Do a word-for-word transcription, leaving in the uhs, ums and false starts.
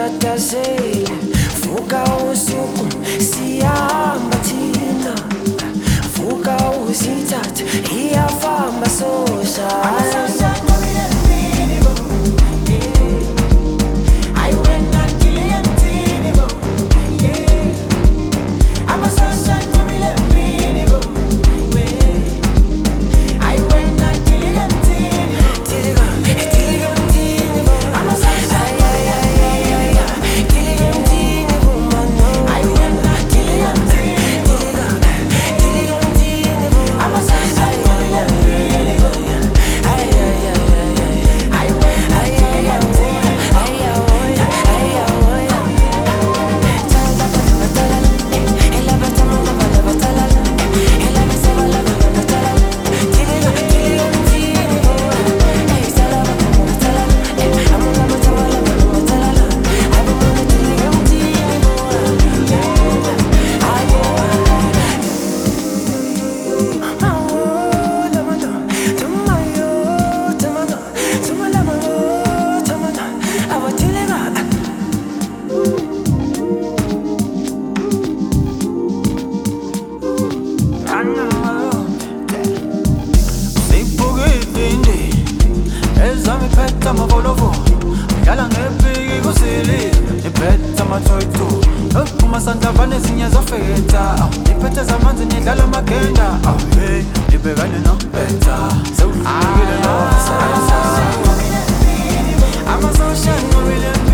tatatazela vuka usuku siyahamba thina vuka uzithathe iyafamba sosha I'm Volovo, Yalang epic kusili, ipeta matoito. Kuma Santa Vanessa zofeta, ipeta zamanzi nidlala magenda. Ah hey, ibegane no beta. So I get it all. I'm a social, no really.